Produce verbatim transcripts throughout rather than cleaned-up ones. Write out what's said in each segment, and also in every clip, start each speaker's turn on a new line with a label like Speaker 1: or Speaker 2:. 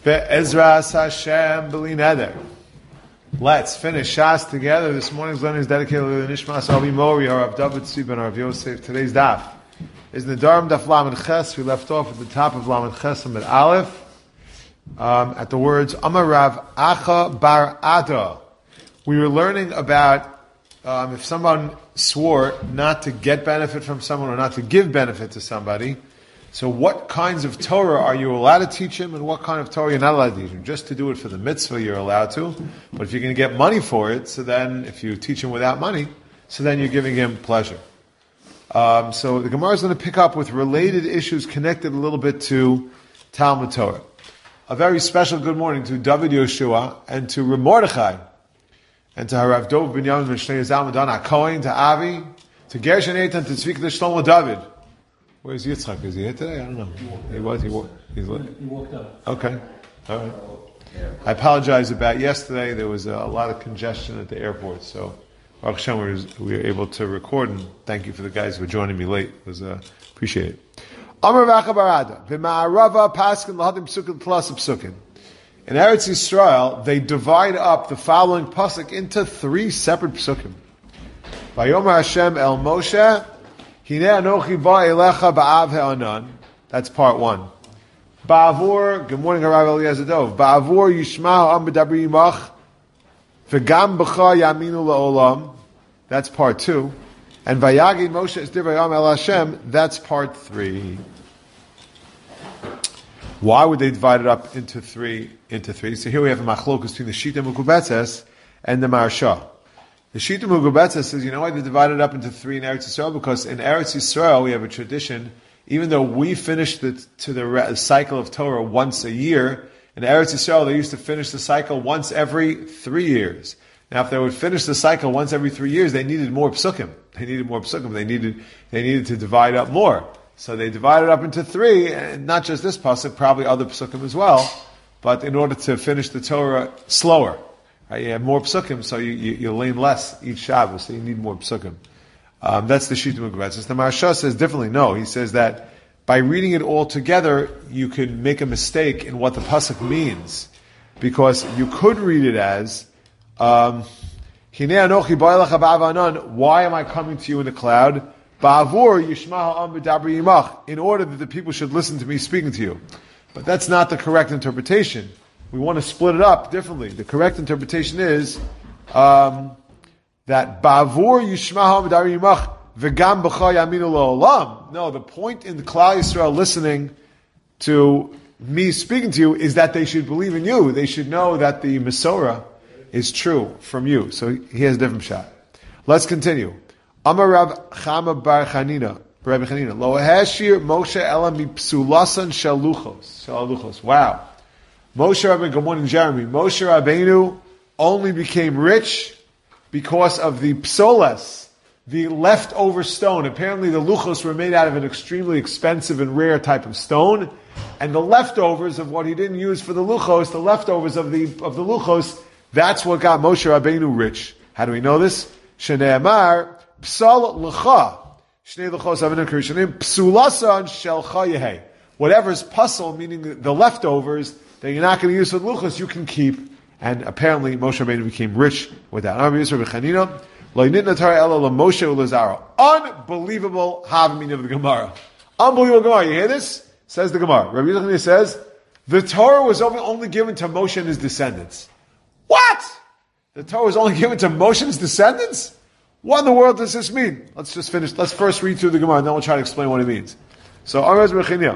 Speaker 1: Be'ezras Hashem b'li neder. Let's finish Shas together. This morning's learning is dedicated to the Nishmas Avi Mori, or Rav David Tzvi ben Rav Yosef. Today's daf is Nedarim Daf Lamed Ches. We left off at the top of Lamed Ches and Aleph um, at the words Amar Rav Acha Bar Ada. We were learning about um, if someone swore not to get benefit from someone or not to give benefit to somebody. So what kinds of Torah are you allowed to teach him, and what kind of Torah you're not allowed to teach him? Just to do it for the mitzvah, you're allowed to. But if you're going to get money for it, so then if you teach him without money, so then you're giving him pleasure. Um, so the Gemara is going to pick up with related issues connected a little bit to Talmud Torah. A very special good morning to David Yoshua and to Reb Mordechai and to Harav Dov Binyamin Mishnei Zalmadan HaKohen, to Avi, to Gershon Eitan, to Tzvika, to Shlomo David. Where's Yitzchak? Is he here today? I don't know. He was. He walked. He's
Speaker 2: he walked up.
Speaker 1: Okay. All right. I apologize about yesterday. There was a, a lot of congestion at the airport, so Baruch Hashem, we, was, we were able to record. And thank you for the guys who were joining me late. It was uh, appreciate it. Amar Vacha Barada v'ma'arava paskin lahadim psukim plus psukim. In Eretz Yisrael, they divide up the following pasuk into three separate psukim. Vayomer Hashem el Moshe. That's part one. Ba'avur, good morning, Harav Eliezer Dov. Ba'avur yishma'u am b'dabri yimach, v'gam b'cha yaminu la'olam. That's part two. And vayagid Moshe es divrei Yam el Hashem. That's part three. Why would they divide it up into three? Into three. So here we have a machlokus between the Shita Mukubetzes and the Maharsha. The Shita Mugubetzes says, you know why they divided it up into three in Eretz Yisrael? Because in Eretz Yisrael we have a tradition, even though we finish the, to the re- cycle of Torah once a year, in Eretz Yisrael they used to finish the cycle once every three years. Now if they would finish the cycle once every three years, they needed more psukim. They needed more psukim. They needed, they needed to divide up more. So they divided up into three, and not just this pasuk, probably other psukim as well, but in order to finish the Torah slower. You have more psukim, so you, you, you lean less each Shabbos, so you need more psukim. Um, that's the Shita Mugubetzes. The Maharsha says differently. No, he says that by reading it all together, you could make a mistake in what the pasuk means, because you could read it as, um, why am I coming to you in the cloud? In order that the people should listen to me speaking to you. But that's not the correct interpretation. We want to split it up differently. The correct interpretation is um, that Ba'avur Yishma'u B'dari Yimach V'gam B'cha Yaminu La'olam. No, the point in the Klal Yisrael listening to me speaking to you is that they should believe in you. They should know that the Masorah is true from you. So he has a different shot. Let's continue. Amar Rav Chama Bar Chanina, Rabbi Chanina, Lo Hashir Moshe Elam Psulasan Shaluchos. Shaluchos. Wow. Moshe Rabbeinu, good morning, Jeremy. Moshe Rabbeinu only became rich because of the psolas, the leftover stone. Apparently the luchos were made out of an extremely expensive and rare type of stone, and the leftovers of what he didn't use for the luchos, the leftovers of the of the luchos, that's what got Moshe Rabbeinu rich. How do we know this? Shnei Amar, psal l'cha. Shnei l'chos avinu kirishanim, psulasan shelcha yehei. Whatever's puzzle, meaning the leftovers, that you're not going to use for luchos, you can keep. And apparently, Moshe Rabbeinu became rich with that. Unbelievable havamina of the Gemara. Unbelievable Gemara. You hear this? Says the Gemara. Rabbi Yochanan says, the Torah was only given to Moshe and his descendants. What? The Torah was only given to Moshe and his descendants? What in the world does this mean? Let's just finish. Let's first read through the Gemara, and then we'll try to explain what it means. So, Araz Bechiniah.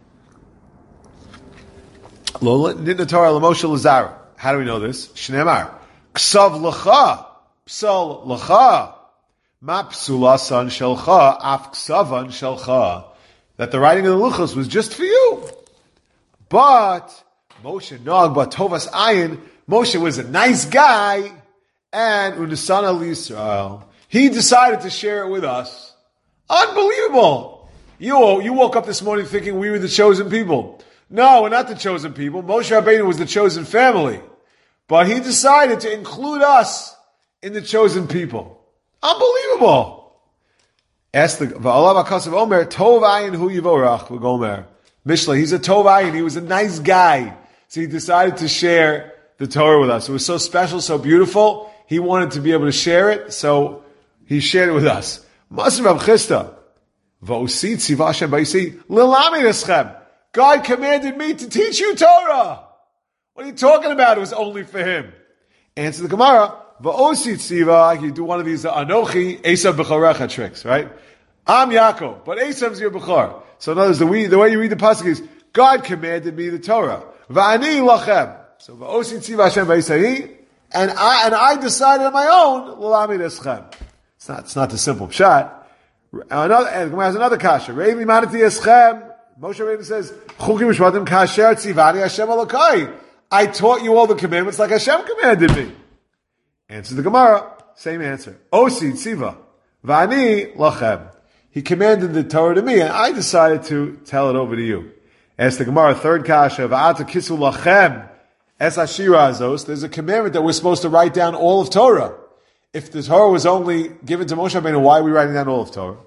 Speaker 1: How do we know this? Shneimar. Ksav l'cha. Psal l'cha. Ma psulasan shelcha. Af ksavan shelcha. That the writing of the luchos was just for you. But, Moshe nog batovas ayin. Moshe was a nice guy. And unisana l'Yisrael. He decided to share it with us. Unbelievable. You, you woke up this morning thinking we were the chosen people. No, we're not the chosen people. Moshe Rabbeinu was the chosen family. But he decided to include us in the chosen people. Unbelievable. Ask the Va'alav HaKasav Omer, Tov Ayin Hu Yivorach V'Gomer. Mishle, he's a Tov Ayin. He was a nice guy. So he decided to share the Torah with us. It was so special, so beautiful. He wanted to be able to share it, so he shared it with us. Masr Rav Chisda. V'osi tziva Hashem b'yisi l'lamed eschem. God commanded me to teach you Torah. What are you talking about? It was only for him. Answer the Gemara. V'osi tziva. You do one of these anochi Esav b'chorecha tricks, right? I'm Yaakov, but Esav's your b'chor. So in other words, the way, the way you read the pasuk is, God commanded me the Torah. V'ani lachem. So v'osi tziva Hashem b'yisi, and I and I decided on my own l'lamed eschem. It's not. It's not the simple pshat. Another, and Gemara has another kasha. Rei limadati eschem. Moshe Rabbeinu says, "Chukim mishpatim kasher tzivani Hashem Elokai." I taught you all the commandments like Hashem commanded me. Answer the Gemara. Same answer. Osi tziva vani lachem. He commanded the Torah to me, and I decided to tell it over to you. Ask the Gemara. Third kasha. Va'ata kisu lachem es ashira azos. There's a commandment that we're supposed to write down all of Torah. If the Torah was only given to Moshe Rabbeinu, why are we writing down all of Torah?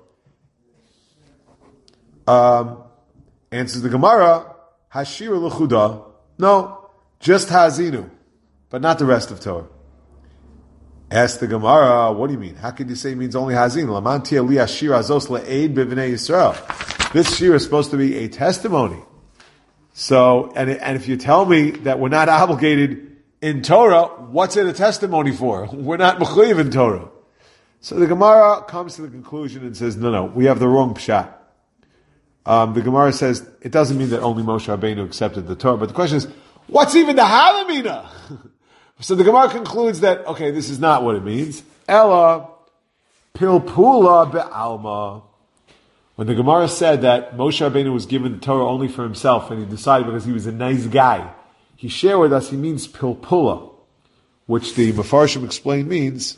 Speaker 1: Um, answers the Gemara, Hashira l'chuda. No, just Hazinu, but not the rest of Torah. Ask the Gemara, what do you mean? How could you say it means only Hazinu? Lamanti ali Hashira azos le'eid b'vnei Yisrael. This shir is supposed to be a testimony. So, and, and if you tell me that we're not obligated in Torah, what's it a testimony for? We're not mechuyev in Torah. So the Gemara comes to the conclusion and says, no, no, we have the wrong pshat. Um, the Gemara says, it doesn't mean that only Moshe Rabbeinu accepted the Torah, but the question is, what's even the Havamina? So the Gemara concludes that, okay, this is not what it means. Ella, pilpula be'alma. When the Gemara said that Moshe Rabbeinu was given the Torah only for himself, and he decided because he was a nice guy, he shared with us, he means pilpula, which the Mefarshim explain means,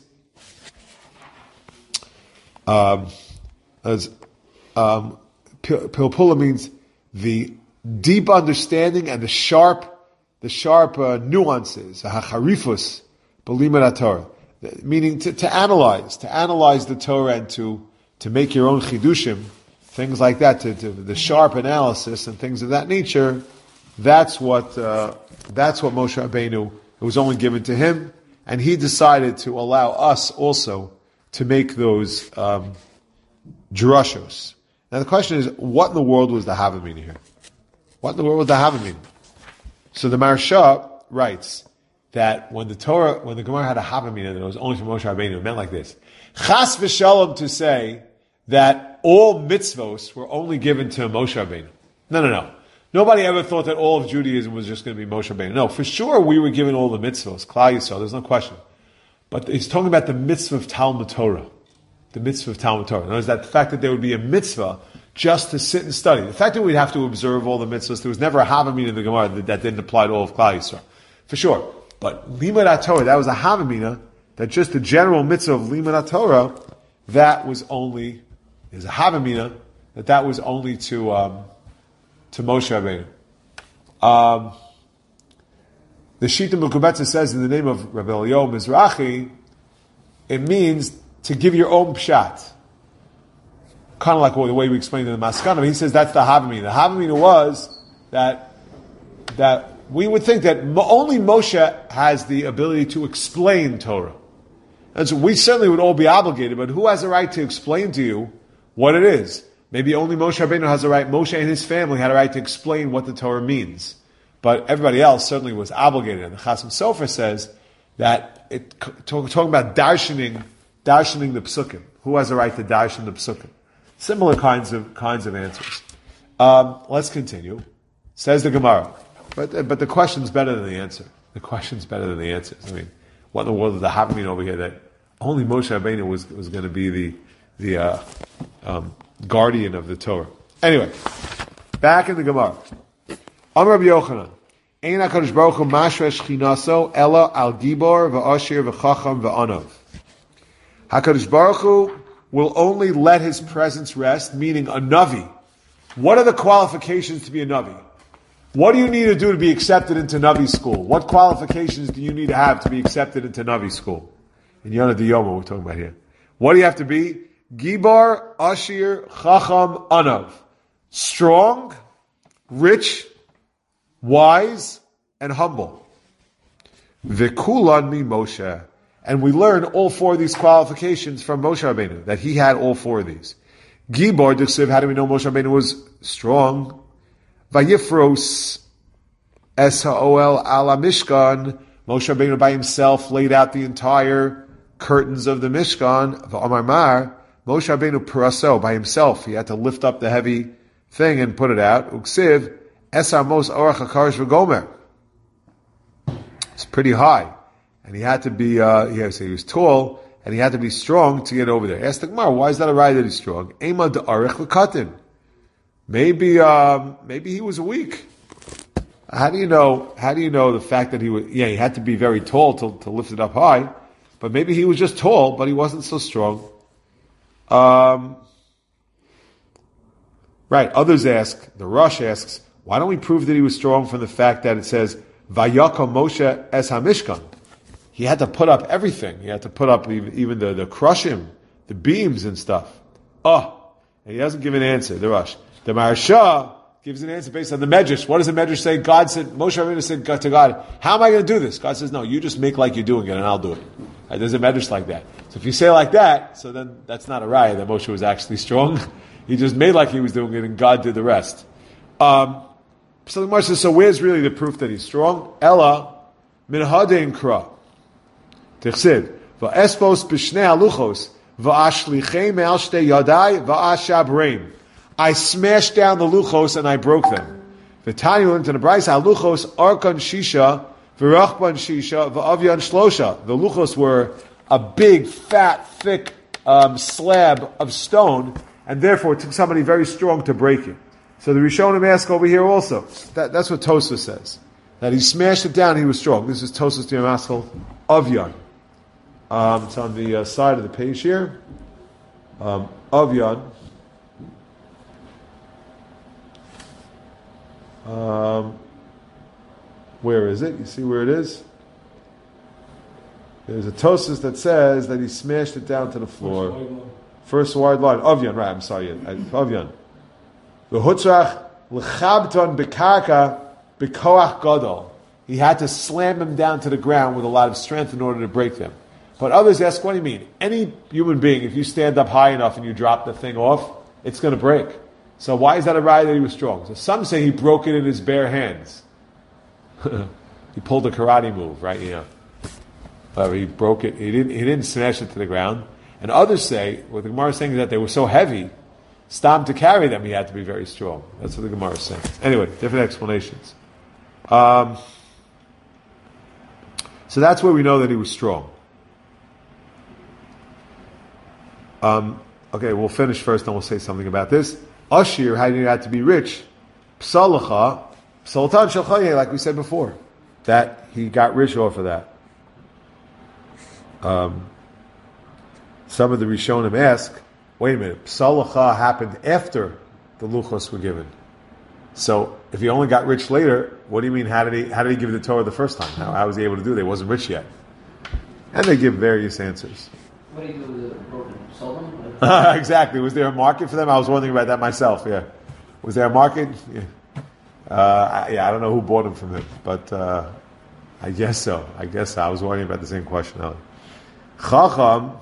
Speaker 1: um, as, um, pilpula means the deep understanding and the sharp, the sharp uh, nuances, hacharifus, b'limat Torah, meaning to, to analyze, to analyze the Torah and to, to make your own chidushim, things like that, to, to the sharp analysis and things of that nature. That's what, uh, that's what Moshe Rabbeinu, it was only given to him, and he decided to allow us also to make those, um, drushos. Now the question is, what in the world was the Havamina here? What in the world was the Havamina? So the Maharsha writes that when the Torah, when the Gemara had a Havamina that it was only for Moshe Rabbeinu, it meant like this. Chas v'shalom to say that all mitzvos were only given to Moshe Rabbeinu. No, no, no. Nobody ever thought that all of Judaism was just going to be Moshe Rabbeinu. No, for sure we were given all the mitzvahs, Klal Yisrael, there's no question. But he's talking about the mitzvah of Talmud Torah. The mitzvah of Talmud Torah. In other words, that the fact that there would be a mitzvah just to sit and study. The fact that we'd have to observe all the mitzvahs, there was never a Havamina in the Gemara that, that didn't apply to all of Klal Yisrael. For sure. But Limud Torah, that was a Havamina, that just the general mitzvah of Limud Torah, that was only, there's a Havamina, that that was only to, um, to Moshe Rabbeinu. Um, the Shita Mekubetza says in the name of Rabbi Eliyahu Mizrahi, it means to give your own pshat. Kind of like well, the way we explained in the Maskana. He says that's the Havamina. The Havamina was that that we would think that only Moshe has the ability to explain Torah. And so we certainly would all be obligated, but who has a right to explain to you what it is? Maybe only Moshe Rabbeinu has a right, Moshe and his family had a right to explain what the Torah means. But everybody else certainly was obligated. And the Chasam Sofer says that, it, talk, talking about darshaning, darshaning the psukim. Who has a right to darshan the psukim? Similar kinds of, kinds of answers. Um, let's continue. Says the Gemara. But, but the question's better than the answer. The question's better than the answers. I mean, what in the world is the happening over here that only Moshe Rabbeinu was, was going to be the, the, uh, um, guardian of the Torah. Anyway, back in the Gemara. Amar Rabbi Yochanan, Ein HaKadosh Baruch Hu mashra shchinaso ela al gibor v'ashir v'chacham v'anav. HaKadosh Baruch Hu will only let his presence rest, meaning a Navi. What are the qualifications to be a Navi? What do you need to do to be accepted into Navi school? What qualifications do you need to have to be accepted into Navi school? In Yonah Diyoma we're talking about here. What do you have to be? Gibar, Ashir, Chacham, Anav. Strong, rich, wise, and humble. V'kulan mi Moshe. And we learn all four of these qualifications from Moshe Rabbeinu, that he had all four of these. Gibor D'chsiv, how do we know Moshe Rabbeinu was strong? Vayifros es ha'oel ala Mishkan. Moshe Rabbeinu by himself laid out the entire curtains of the Mishkan. V'amar mar, Moshe Rabbeinu paraso, by himself. He had to lift up the heavy thing and put it out. Uksiv es ha'mos orach ha'karish v'gomer. It's pretty high. And he had to be, uh, he, he was tall, and he had to be strong to get over there. Ask the Gemara, why is that a right that he's strong? Ema de'arich l'katin. Maybe, um, maybe he was weak. How do you know, how do you know the fact that he was, yeah, he had to be very tall to, to lift it up high, but maybe he was just tall, but he wasn't so strong. Um, right, others ask, the Rosh asks, why don't we prove that he was strong from the fact that it says, Vayaka Moshe es HaMishkan? He had to put up everything. He had to put up even, even the, the crushim, the beams and stuff. Oh, and he doesn't give an answer, the Rosh. The Maharsha gives an answer based on the Medrash. What does the Medrash say? God said, Moshe Rabbeinu said to God, how am I going to do this? God says, no, you just make like you're doing it and I'll do it. Right, there's a Medrash like that. So if you say like that, so then that's not a raya that Moshe was actually strong. He just made like he was doing it and God did the rest. Um, so the Gemara says, so where's really the proof that he's strong? Ella min hadein kra. Tichsid, va'espos b'shnei aluchos, va'ashlichei me'al shtei yadai, va'ashabreim. I smashed down the luchos and I broke them. V'tani learned in the Brayso, aluchos arkan shisha, v'rachban shisha, v'avyan shlosha. The luchos were a big, fat, thick um, slab of stone, and therefore it took somebody very strong to break it. So the Rishonim ask over here also. That, that's what Tosfos says. That he smashed it down, he was strong. This is Tosfos Diamaskal Avyan. Um, it's on the uh, side of the page here. Um, Avyan. Um, where is it? You see where it is? There's a Tosfos that says that he smashed it down to the floor. First wide line. Avyan, right, I'm sorry. Avyan. The Hutzrach l'chabton bekarka bekoach gadol. He had to slam them down to the ground with a lot of strength in order to break them. But others ask, what do you mean? Any human being, if you stand up high enough and you drop the thing off, it's going to break. So why is that a raya that he was strong? So some say he broke it in his bare hands. He pulled a karate move, right? You know, but he broke it. He didn't. He didn't smash it to the ground. And others say, what the Gemara is saying is that they were so heavy, Stam to carry them, he had to be very strong. That's what the Gemara is saying. Anyway, different explanations. Um, so that's where we know that he was strong. Um, okay, we'll finish first, and we'll say something about this. Ashir, how do you have to be rich? Psalacha, Sultan Shalchaye, like we said before, that he got rich off of that. Um, some of the Rishonim ask, wait a minute, Psalacha happened after the Luchos were given. So, if he only got rich later, what do you mean, how did he, how did he give the Torah the first time? How, how was he able to do it? He wasn't rich yet. And they give various answers.
Speaker 2: What do you do with the broken? Sold them?
Speaker 1: Exactly. Was there a market for them? I was wondering about that myself, yeah. Was there a market? Yeah. Uh, I, yeah, I don't know who bought them from him, but uh, I guess so. I guess so. I was wondering about the same question, Eli. Chacham,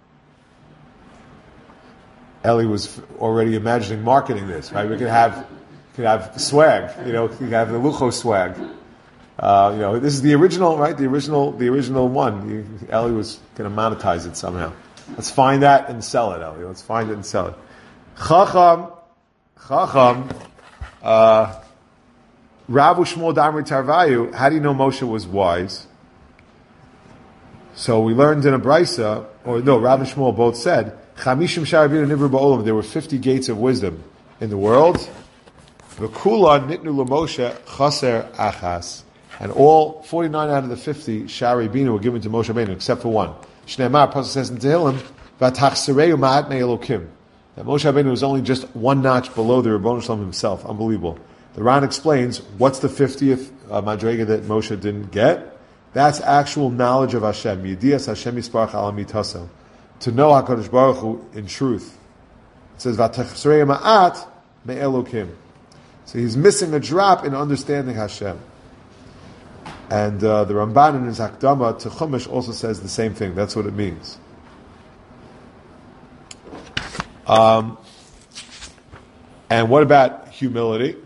Speaker 1: Eli was already imagining marketing this, right? We could have, could have swag, you know, we could have the Lucho swag. Uh, you know, this is the original, right? The original, the original one. You, Eli was going to monetize it somehow. Let's find that and sell it, Eli. Let's find it and sell it. Chacham, Chacham, uh, Rav Shmuel Damri Tarvayu. How do you know Moshe was wise? So we learned in a Brayso, or no, Rav and Shmuel both said, Chamishim Sharabin Nivru Ba'olam. There were fifty gates of wisdom in the world. V'kula nitnu l'Moshe chaser achas. And all forty-nine out of the fifty Shari Bina were given to Moshe Rabbeinu, except for one. Shneimar, Pasuk says in Tehillim, V'tachsereu ma'at me'elokim. That Moshe Rabbeinu was only just one notch below the Rebbeinu Shalom himself. Unbelievable. The Ran explains, what's the fiftieth uh, Madrega that Moshe didn't get? That's actual knowledge of Hashem. Yedias Hashem Yisparach al Amitaso. To know HaKadosh Baruch Hu in truth. It says, V'tachsereu ma'at me'elokim. So he's missing a drop in understanding Hashem. And uh, the Ramban in his Hakdama to Chumash also says the same thing. That's what it means. Um, and what about humility?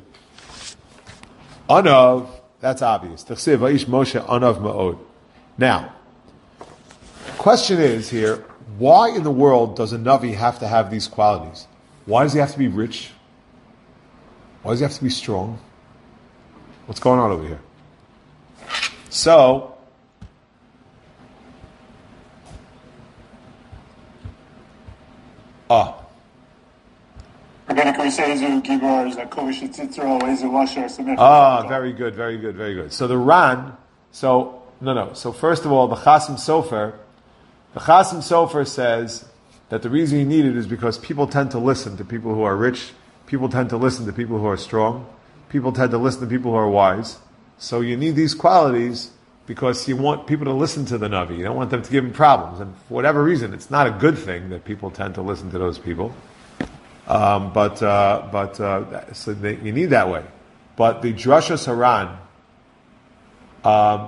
Speaker 1: Anav, that's obvious. T'chsev Va'ish Moshe Anav Ma'od. Now, question is here, why in the world does a Navi have to have these qualities? Why does he have to be rich? Why does he have to be strong? What's going on over here? So, ah. Ah, very good, very good, very good. So the Ran, so, no, no. So first of all, the Chasim Sofer, the Chasim Sofer says that the reason you need it is because people tend to listen to people who are rich, people tend to listen to people who are strong, people tend to listen to people who are wise. So you need these qualities because you want people to listen to the Navi. You don't want them to give them problems. And for whatever reason, it's not a good thing that people tend to listen to those people. Um, but uh, but uh, so they, you need that way. But the Drashas Haran, um,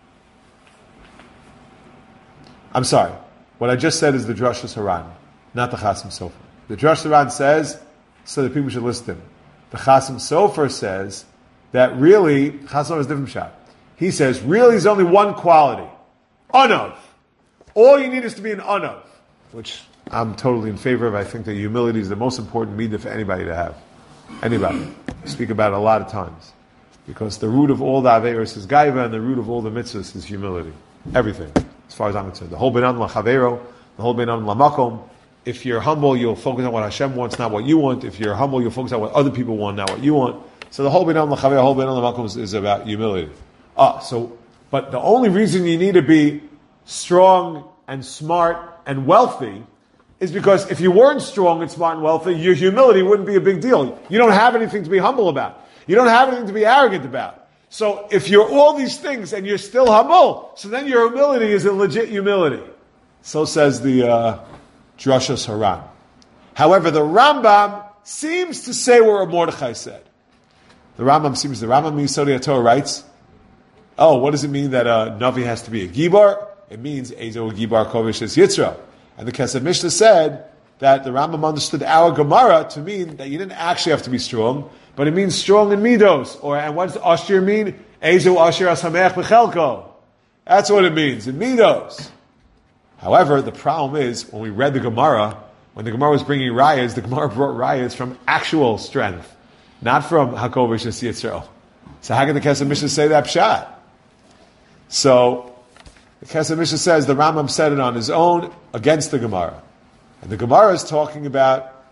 Speaker 1: I'm sorry, what I just said is the Drashas Haran, not the Chasim Sofer. The Drashas Haran says so that people should listen to him. The Chasim Sofer says that really, Chasim Sofer is a different shot. He says, really there's only one quality. Anav. All you need is to be an Anav. Which I'm totally in favor of. I think that humility is the most important midah for anybody to have. Anybody. I speak about it a lot of times. Because the root of all the Averos is Gaiva, and the root of all the mitzvahs is humility. Everything. As far as I'm concerned. The whole Beinan Lachavero, the whole Beinan Lamakom. If you're humble, you'll focus on what Hashem wants, not what you want. If you're humble, you'll focus on what other people want, not what you want. So the whole Beinan Lachavero, the whole Beinan Lamakom is, is about humility. Ah, so, but the only reason you need to be strong and smart and wealthy is because if you weren't strong and smart and wealthy, your humility wouldn't be a big deal. You don't have anything to be humble about. You don't have anything to be arrogant about. So if you're all these things and you're still humble, so then your humility is a legit humility. So says the uh, Drashas Haran. However, the Rambam seems to say what Mordechai said. The Rambam seems, the Rambam in Yesodei HaTorah writes, oh, what does it mean that a Navi has to be a Gibar? It means Ezo Gibar Kovish is Yitzra. And the Kesef Mishnah said that the Rambam understood our Gemara to mean that you didn't actually have to be strong, but it means strong in Midos. Or, and what does Ashir mean? Ezo Ashir Asamech Bechelko. That's what it means, in Midos. However, the problem is, when we read the Gemara, when the Gemara was bringing rayas, the Gemara brought rayas from actual strength, not from Hakovish and Yitzra. So how can the Kesef Mishnah say that pshat? So, the Kesef Mishnah says the Rambam said it on his own against the Gemara. And the Gemara is talking about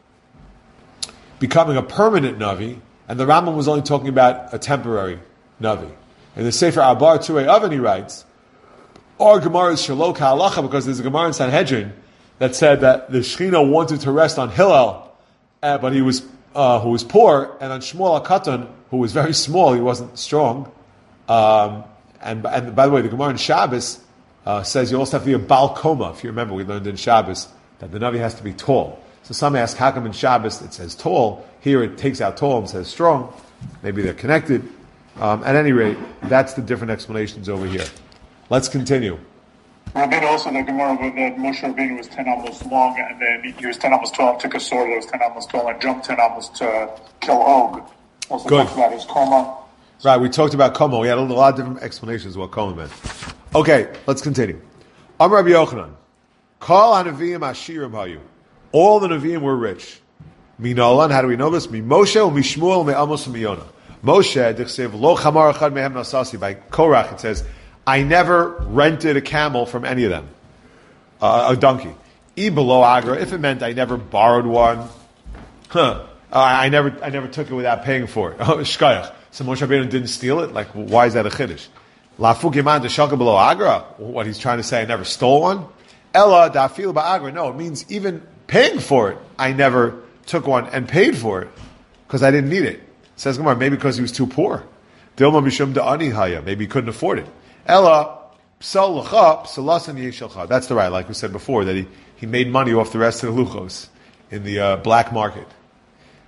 Speaker 1: becoming a permanent Navi, and the Rambam was only talking about a temporary Navi. In the Sefer Abar Turei Oven he writes, our Gemara is Shalok HaHalacha, because there's a Gemara in Sanhedrin that said that the Shechina wanted to rest on Hillel, uh, but he was uh, who was poor, and on Shmuel HaKatan, who was very small, he wasn't strong. Um, And, and by the way, the Gemara in Shabbos uh, says you also have to be a Baal Koma. If you remember, we learned in Shabbos that the Navi has to be tall. So some ask, how come in Shabbos it says tall? Here it takes out tall and says strong. Maybe they're connected. Um, at any rate, that's the different explanations over here. Let's continue.
Speaker 3: Rabbeinu also, the Gemara, that Moshe Rabbeinu was ten amos long, and then he was ten amos tall and took a sword that was ten amos tall and jumped ten amos to kill Og. Also
Speaker 1: Good.
Speaker 3: talks about his coma.
Speaker 1: Right, we talked about Koma. We had a lot of different explanations of what Koma meant. Okay, let's continue. Amar Rabbi Yochanan. Kol HaNeviim Ashirim Hayu. All the Nevi'im were rich. Minolan, how do we know this? Mi Moshe, mi Shmuel, mi Amos, mi Yonah. Moshe, Dichsev, Lo Chamar Echad Mehem Nasasi. By Korach, it says, I never rented a camel from any of them. Uh, a donkey. I below Agra, if it meant I never borrowed one. Huh. Uh, I never I never took it without paying for it. Oh, Shkayach. So Moshe Rabbeinu didn't steal it? Like, why is that a chiddush? Lafuk Yaman Deshaka below Agra? What he's trying to say, I never stole one? Ella Dafil Ba'agra. No, it means even paying for it, I never took one and paid for it because I didn't need it. Says Gemara, maybe because he was too poor. Dilma Mishum Da'ani Haya. Maybe he couldn't afford it. Ella Psal L'cha Psalasan Yeshalcha. That's the right, like we said before, that he, he made money off the rest of the luchos in the uh, black market.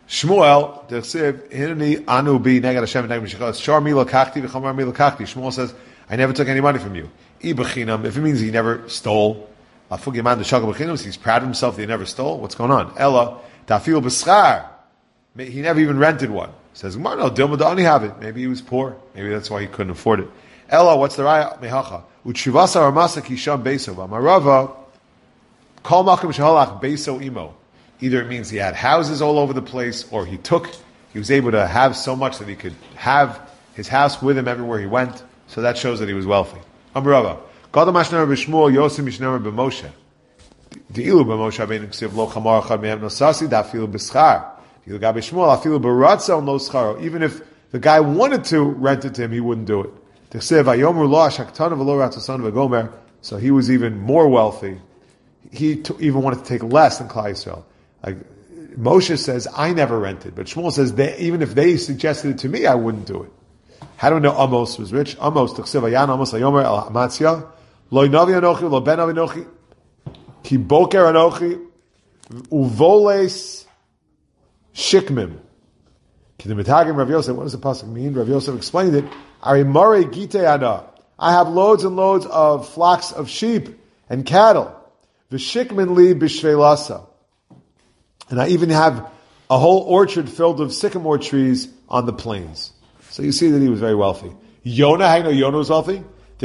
Speaker 1: Shmuel, Dechsiv, Hinani Anu Bi Negad Hashem Negad Mishachas, Shar Mila Kakti, V'chamar Mila Kakti. Shmuel says, I never took any money from you. Ibachinam, if it means he never stole, Afugiman the Shagab Bachinam, he's proud of himself that he never stole. What's going on? Ella, Tafil B'schar. He never even rented one. Says, no, Dilma Da'ani have it. Maybe he was poor. Maybe that's why he couldn't afford it. Ella, what's the raya? Mehacha. Uchivasa Armasa Kisham Beso. Amarava, Kol Malkim Shahalach Beso Imo. Either it means he had houses all over the place, or he took, he was able to have so much that he could have his house with him everywhere he went. So that shows that he was wealthy. Amarava. Gadam Ashnar B'Shmuel Yosim Mishnar B'Moshe. De'ilu B'Moshe Abein Ksiv Lo Chamar Achad Mehem Nosasi Dafil B'Schar. Even if the guy wanted to rent it to him, he wouldn't do it. So he was even more wealthy. He t- even wanted to take less than Klal Yisrael. Like Moshe says, I never rented, but Shmuel says, they, even if they suggested it to me, I wouldn't do it. How do we know Amos was rich? Amos Ayan Amos Ayomer El Amatzia Lo Navi Anochi Lo Ben Avinochi Ki Boker Anochi Uvoles Shikmim. Kidemitagim Rav Yosef. What does the pasuk mean? Rav Yosef explained it. Arimare gite ana. I have loads and loads of flocks of sheep and cattle. V'shikmin li b'shveilasa. And I even have a whole orchard filled with sycamore trees on the plains. So you see that he was very wealthy. Yonah, how do you know Yonah was wealthy?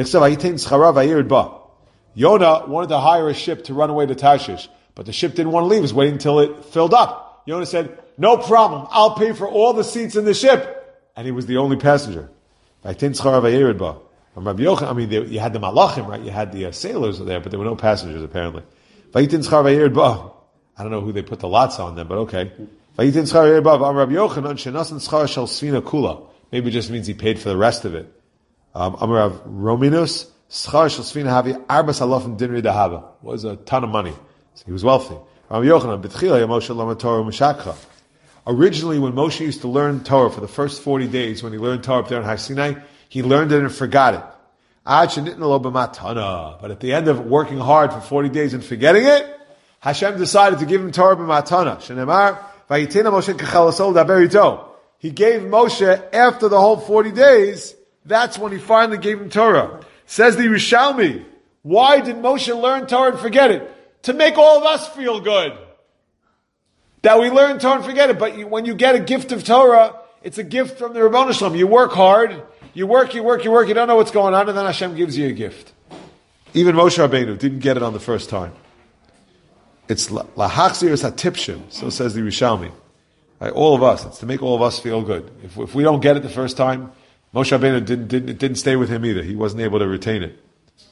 Speaker 1: Yonah wanted to hire a ship to run away to Tarshish, but the ship didn't want to leave. He was waiting until it filled up. Yonah said, no problem, I'll pay for all the seats in the ship. And he was the only passenger. I mean, they, you had the malachim, right? You had the uh, sailors there, but there were no passengers, apparently. I don't know who they put the lots on them, but okay. Maybe it just means he paid for the rest of it. Um, Amarav Rominus, was a ton of money. So he was wealthy. Originally, when Moshe used to learn Torah for the first forty days, when he learned Torah up there in Har Sinai, he learned it and forgot it. But at the end of working hard for forty days and forgetting it, Hashem decided to give him Torah b'matana. He gave Moshe, after the whole forty days, that's when he finally gave him Torah. Says the Yerushalmi, why did Moshe learn Torah and forget it? To make all of us feel good. That we learn Torah and forget it. But you, when you get a gift of Torah, it's a gift from the Ribbono Shel Olam. You work hard, you work, you work, you work, you don't know what's going on, and then Hashem gives you a gift. Even Moshe Rabbeinu didn't get it on the first time. It's lahachzir es hatipshim, so says the Yerushalmi. Right, all of us, it's to make all of us feel good. If, if we don't get it the first time, Moshe Rabbeinu didn't, didn't, it didn't stay with him either. He wasn't able to retain it.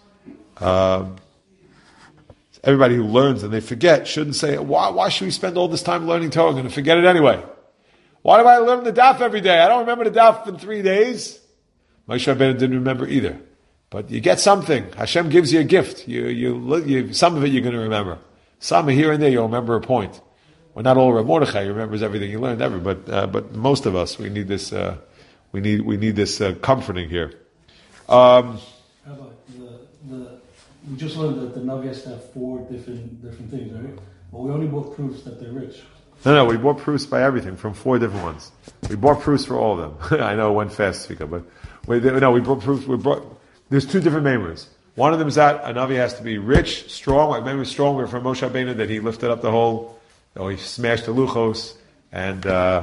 Speaker 1: Um, Everybody who learns and they forget shouldn't say, why, why should we spend all this time learning Torah? I'm going to forget it anyway. Why do I learn the daf every day? I don't remember the daf in three days. Moshe Rabbeinu didn't remember either. But you get something. Hashem gives you a gift. You, you, you, some of it you're going to remember. Some here and there you'll remember a point. Well, not all Rav Mordechai remembers everything he learned ever, but uh, but most of us we need this uh, we need we need this uh, comforting here. Um,
Speaker 4: Rabbi, the, the, we just learned that the Navi has to have four different different things, right? But we only bought proofs that they're rich.
Speaker 1: No, no, we bought proofs by everything from four different ones. We bought proofs for all of them. I know it went fast, Svika, but we, no, we brought proofs. We brought. There's two different memories. One of them is that a Navi has to be rich, strong. Like maybe stronger from Moshe Rabbeinu that he lifted up the whole. You know, he smashed the luchos and uh,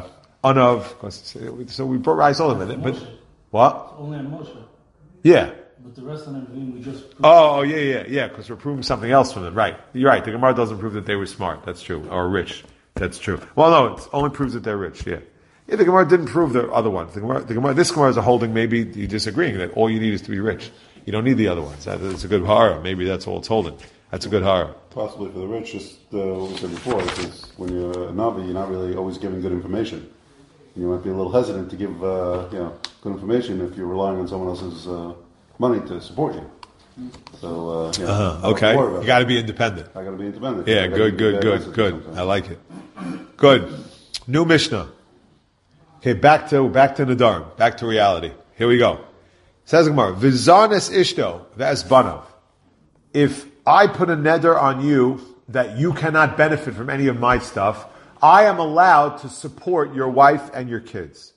Speaker 1: Anav. So we brought rice all of them. But what?
Speaker 4: It's only on Moshe.
Speaker 1: Yeah.
Speaker 4: But the rest of them we just.
Speaker 1: Oh, oh, yeah, yeah, yeah. Because we're proving something else from them. Right. You're right. The Gemara doesn't prove that they were smart. That's true. Or rich. That's true. Well, no, it only proves that they're rich. Yeah. Yeah, the Gemara didn't prove the other ones. The Gemara, the Gemara, this Gemara is a holding. Maybe you're disagreeing that all you need is to be rich. You don't need the other ones. That's a good hara. Maybe that's all it's holding. That's a good hara.
Speaker 5: Possibly for the rich, just uh, what we said before, because when you're a Navi, you're not really always giving good information. You might be a little hesitant to give uh, you know, good information if you're relying on someone else's uh, money to support you. So, uh, yeah,
Speaker 1: uh-huh. Okay. You got to be independent.
Speaker 5: I got to be independent.
Speaker 1: Yeah, good, good, good, good. I like it. Good. New Mishnah. Okay, back to back to Nadarim, back to reality. Here we go. Says Gemara, V'zarnes ishto v'esbanav. If I put a neder on you that you cannot benefit from any of my stuff, I am allowed to support your wife and your kids.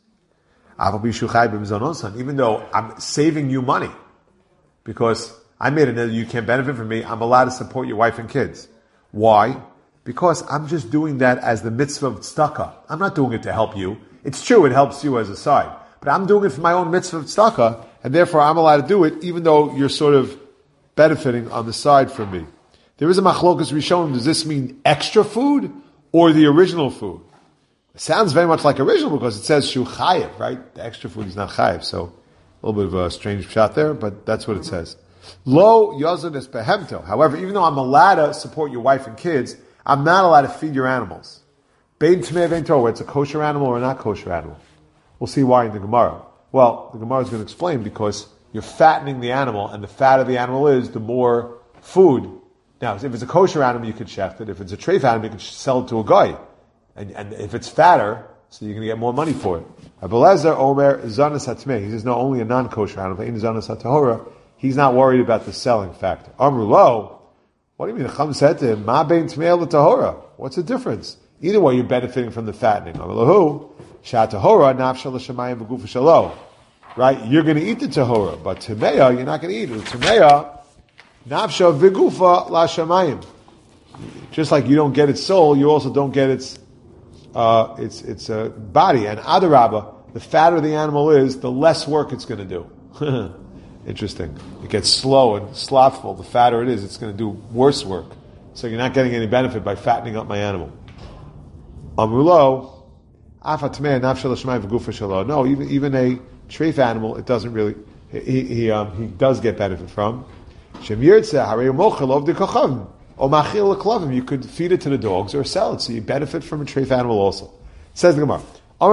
Speaker 1: Even though I'm saving you money, because I made a neder, you can't benefit from me, I'm allowed to support your wife and kids. Why? Because I'm just doing that as the mitzvah of tzedakah. I'm not doing it to help you. It's true, it helps you as a side. But I'm doing it for my own mitzvah of tzedakah, and therefore I'm allowed to do it, even though you're sort of benefiting on the side from me. There is a machlokas rishonim. Does this mean extra food or the original food? It sounds very much like original because it says shu chayev, right? The extra food is not chayev, so a little bit of a strange shot there, but that's what it says. Lo yazon es behemto. However, even though I'm allowed to support your wife and kids, I'm not allowed to feed your animals. Bein tmei vein torah, whether it's a kosher animal or a not kosher animal. We'll see why in the Gemara. Well, the Gemara is going to explain because you're fattening the animal, and the fatter the animal is, the more food. Now, if it's a kosher animal, you could shecht it. If it's a treif animal, you could sell it to a guy. And, and if it's fatter, so you're going to get more money for it. Abelezer Omer Zanas Hatmeh. He says, no, only a non-kosher animal. In Zanas HaTahora, he's not worried about the selling factor. Amrulo, what do you mean? Chum said to him, Ma bein Tmei l'Tahora. What's the difference? Either way, you're benefiting from the fattening. Amrulahu, Shat Tahora, Nafshal Shemayim V'Gufa Shalo. Right? You're going to eat the Tahora, but Tmeya, you're not going to eat it. Tmeya, Nafshal V'Gufa La Shemayim. Just like you don't get its soul, you also don't get its Uh, it's it's a body, and adarabba, the fatter the animal is, the less work it's going to do. Interesting. It gets slow and slothful. The fatter it is, it's going to do worse work. So you're not getting any benefit by fattening up my animal. Amrulo, afatmei nafshel shemaim v'gufa shelo. No, even even a treif animal, it doesn't really. He he um, he does get benefit from. Shem yirtzeh harei mochel of the kochavim. Or machil l'klavim, you could feed it to the dogs or sell it, so you benefit from a treif animal also. Says the Gemara.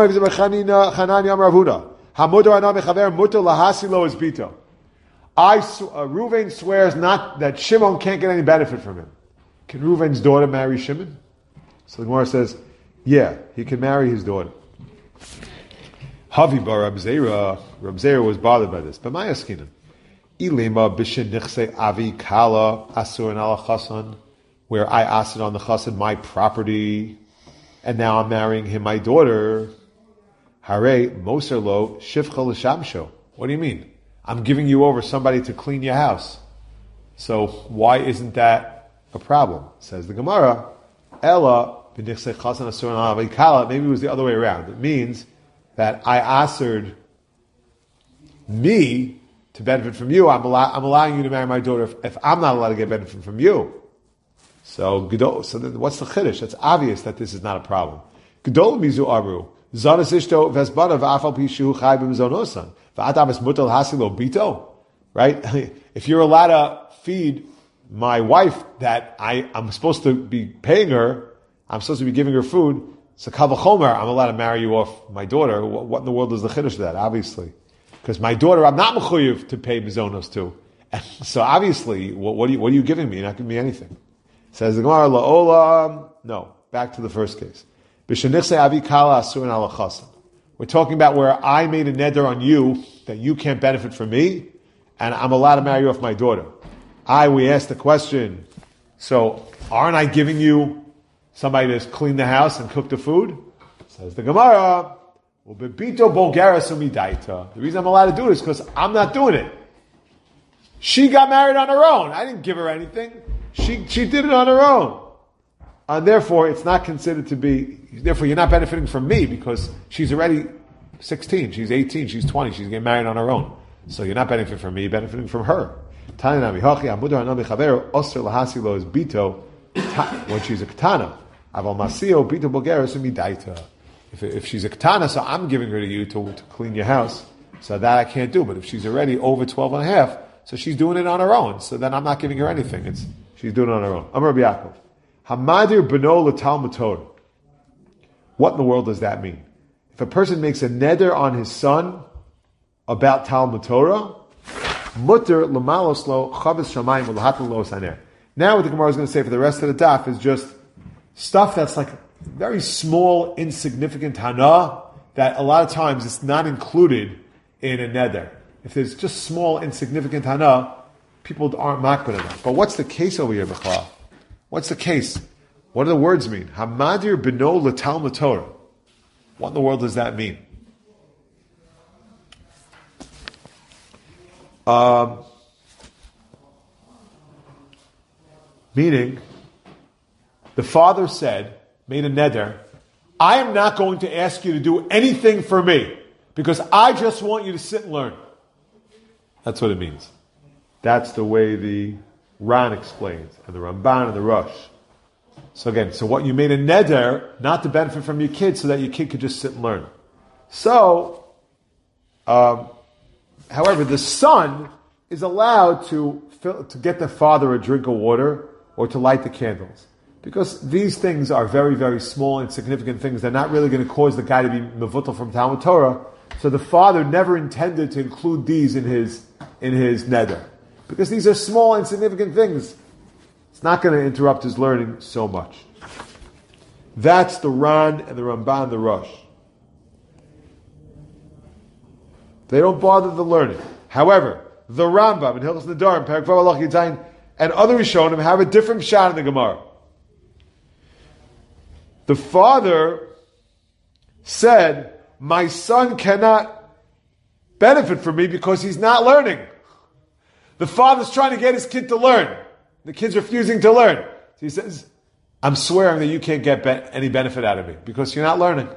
Speaker 1: I, uh, Reuven swears not that Shimon can't get any benefit from him. Can Reuven's daughter marry Shimon? So the Gemara says, yeah, he can marry his daughter. Havi bar Rab Zera, Rab Zera was bothered by this. But my askinan. Ilema b'shenichse avi kala asur and ala chasan, where I asked it on the chasan, my property, and now I'm marrying him, my daughter. Hare moser lo shivcha l'shamsho. What do you mean? I'm giving you over somebody to clean your house. So why isn't that a problem? Says the Gemara. Ella b'nichse chasan asur and ala avi kala. Maybe it was the other way around. It means that I asked me to benefit from you, I'm, allow, I'm allowing you to marry my daughter if, if I'm not allowed to get benefit from you. So, so then what's the chiddush? It's obvious that this is not a problem. Gedol mizu aru zanas ishto vesbana v'afal pishu chay b'mizonosan v'adamas mutal hasilo bito. Right? If you're allowed to feed my wife that I, I'm supposed to be paying her, I'm supposed to be giving her food, so kavachomer, I'm allowed to marry you off my daughter. What, what in the world is the chiddush of that? Obviously. Because my daughter, I'm not mechuyev to pay mizonos to. And so obviously, what, what, are you, what are you giving me? You're not giving me anything. Says the Gemara, la'olam. No, back to the first case. B'shenichse avi kala asurin ala chasan. We're talking about where I made a neder on you that you can't benefit from me, and I'm allowed to marry you off my daughter. I, we asked the question, so aren't I giving you somebody to clean the house and cook the food? Says the Gemara, the reason I'm allowed to do this is because I'm not doing it. She got married on her own. I didn't give her anything. She she did it on her own. And therefore, it's not considered to be, therefore you're not benefiting from me because she's already sixteen, she's eighteen, she's twenty, she's getting married on her own. So you're not benefiting from me, you're benefiting from her. When she's a katana, If, if she's a katana, so I'm giving her to you to, to clean your house, so that I can't do. But if she's already over twelve and a half, so she's doing it on her own, so then I'm not giving her anything. It's she's doing it on her own. Amar Rabbi Yaakov. Hamadir beno l'talmud Torah. What in the world does that mean? If a person makes a neder on his son about Talmud Torah, mutter l'malos lo chavis shamayim l'hatal lo saner. Now what the Gemara is going to say for the rest of the daf is just stuff that's like very small, insignificant hana that a lot of times it's not included in a neder. If there's just small, insignificant hana, people aren't makbid on that. But what's the case over here, B'chla? What's the case? What do the words mean? Hamadir beno l'talmud Torah. What in the world does that mean? Um, meaning, the father said, made a neder, I am not going to ask you to do anything for me because I just want you to sit and learn. That's what it means. That's the way the Ran explains, and the Ramban and the Rosh. So again, so what you made a neder, not to benefit from your kid, so that your kid could just sit and learn. So, um, however, the son is allowed to fill, to get the father a drink of water or to light the candles. Because these things are very, very small and significant things. They're not really going to cause the guy to be mevutal from Talmud Torah. So the father never intended to include these in his in his neder. Because these are small and significant things. It's not going to interrupt his learning so much. That's the Ran and the Ramban and the Rosh. They don't bother the learning. However, the Rambam and Hilchos Nedarim, Perek Vav Halach Yitzayin, and other Rishonim have a different pshat in the Gemara. The father said, my son cannot benefit from me because he's not learning. The father's trying to get his kid to learn. The kid's refusing to learn. So he says, I'm swearing that you can't get be- any benefit out of me because you're not learning.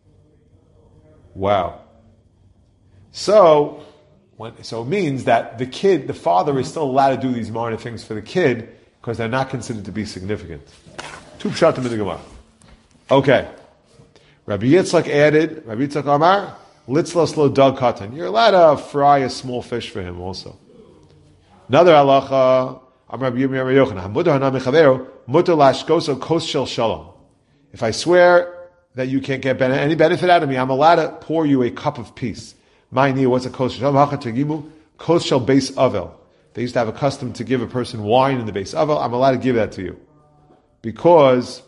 Speaker 1: Wow. So, when, so it means that the kid, the father is still allowed to do these minor things for the kid because they're not considered to be significant. Two pshatim in the Gemara. Okay. Rabbi Yitzchak added, Rabbi Yitzchak Amar, litzlos lo dag katan. You're allowed to fry a small fish for him also. Another halacha, Amar Rabbi Yirmiyah Yochanan, Hamudar hanam mechaveru, mutar lashkoso kos shel shalom. If I swear that you can't get any benefit out of me, I'm allowed to pour you a cup of peace. My knee, what's a kos shel shalom? Hacha tegimu, kos shel beis avel. They used to have a custom to give a person wine in the beis avel. I'm allowed to give that to you. Because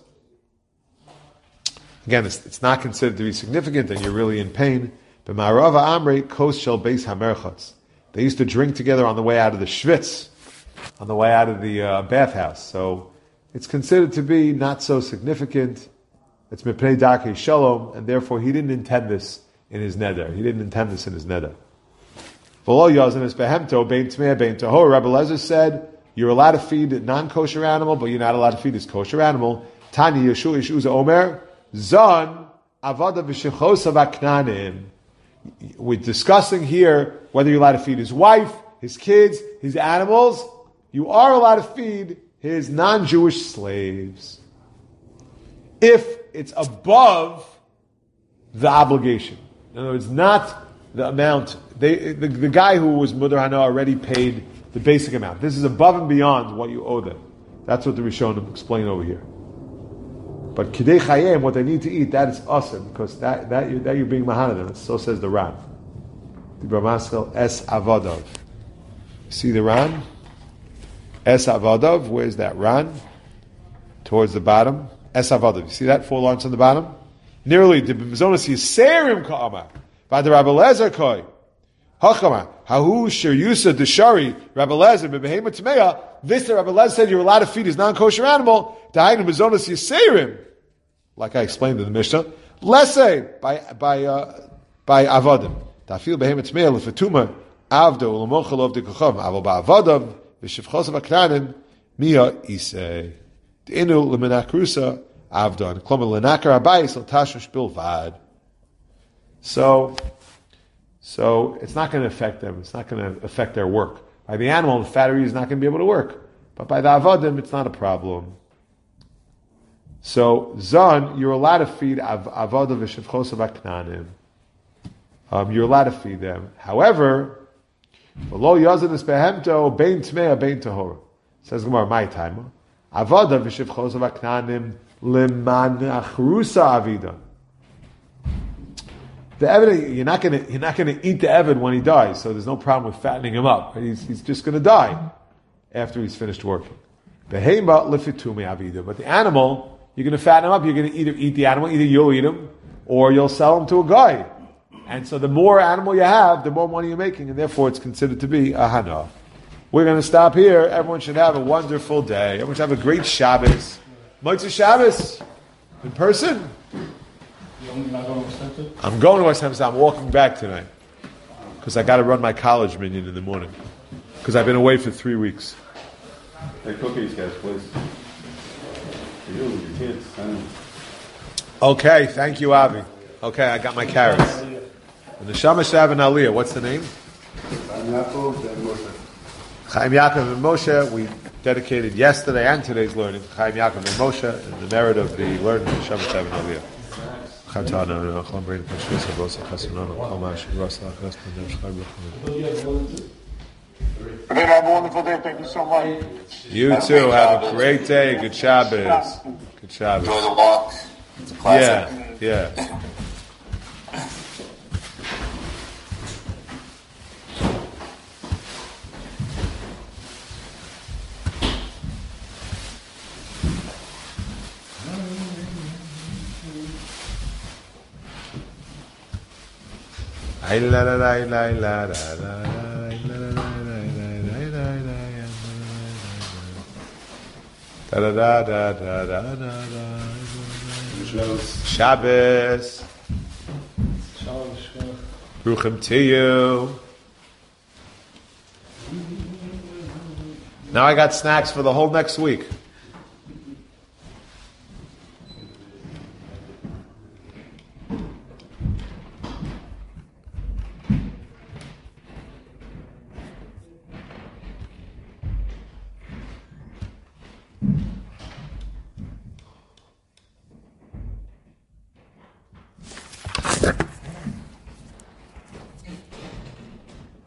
Speaker 1: again, it's, it's not considered to be significant and you're really in pain. But Ma'arava Amri, Kos Shel Beis HaMerchatz. They used to drink together on the way out of the Schwitz, on the way out of the uh, bathhouse. So it's considered to be not so significant. It's Mipnei Darkei Shalom, and therefore he didn't intend this in his neder. He didn't intend this in his neder. V'lo Yazin es behemto, bein tmei, bein tahor. Rabbi Lezer said, you're allowed to feed a non-kosher animal, but you're not allowed to feed this kosher animal. Tani Yeshu Yeshuza Omer, Zon avada v'shechosav aknanim. We're discussing here whether you're allowed to feed his wife, his kids, his animals. You are allowed to feed his non-Jewish slaves if it's above the obligation. In other words, not the amount. They, the, the guy who was Mudar Hana already paid the basic amount. This is above and beyond what you owe them. That's what the Rishonim explain over here. But Kidei Chayim, what they need to eat, that is awesome, because that, that, you're, that you're being Mahanadan. So says the Ran. The Brahmaskal Es Avadav. See the Ran? Es Avadav, where's that Ran? Towards the bottom. Es Avadav. You see that? Four lines on the bottom? Nearly, the B'mizonos Yiserim Ka'ama. V'ad Rabbi Lezer Koi. Hachama. Hahu Shir Yusa Deshari. Rabbi Lezer, B'behema Tmeya. This, the Rabbi Lezer said you're allowed to feed his non-kosher animal. Dahainu B'mizonos Yiserim. Like I explained in the Mishnah. Let's say, by, by, uh, by Avadim. Tafil Behema Tmeya L'fatuma. Avdo U'lamochel of the Kocham. Avo Ba'avadim. V'shivchos of Akranim. Mia Isei. Inu L'menakrusa. Avdon. Kloma L'nakar Abayis L'tashush Bilvad. So, so it's not going to affect them. It's not going to affect their work. By the animal, the fattery is not going to be able to work. But by the Avadim, it's not a problem. So, Zon, you're allowed to feed av- Avadim v'shivchos of Aknanim. Um, you're allowed to feed them. However, V'lo yazin es behemto, bein tmea, bein tahor. Says Gemara, my time. Avadim v'shivchos of Aknanim, Liman achrusa avida. The Eved, you're not going to you're not going to eat the Eved when he dies, so there's no problem with fattening him up. He's, he's just going to die after he's finished working. Behema lifitumi avida. But the animal, you're going to fatten him up. You're going to either eat the animal, either you'll eat him, or you'll sell him to a guy. And so the more animal you have, the more money you're making, and therefore it's considered to be a hana. We're going to stop here. Everyone should have a wonderful day. Everyone should have a great Shabbos. Motzei Shabbos in person.
Speaker 4: You're not going to Center?
Speaker 1: I'm going to West Hampton. I'm walking back tonight because I got to run my college minion in the morning because I've been away for three weeks.
Speaker 5: Hey, cookies, guys, please. For you, your kids. I know.
Speaker 1: Okay, thank you, Avi. Okay, I got my carrots. And the Neshama Shav and Aliyah, what's the name?
Speaker 5: Chaim Yaakov and Moshe.
Speaker 1: Chaim Yaakov and Moshe. We dedicated yesterday and today's learning Chaim Yaakov and Moshe and the merit of the learning of Neshama Shav and Aliyah.
Speaker 3: Then have a wonderful day. Thank you so much.
Speaker 1: You too. Have a great day. Good Shabbos. Good Shabbos.
Speaker 6: Enjoy the walk. It's a classic.
Speaker 1: Yeah, yeah. Ay la la la la la la la da da da da da da da. Shabbos. Bruchim to you. Now I got snacks for the whole next week.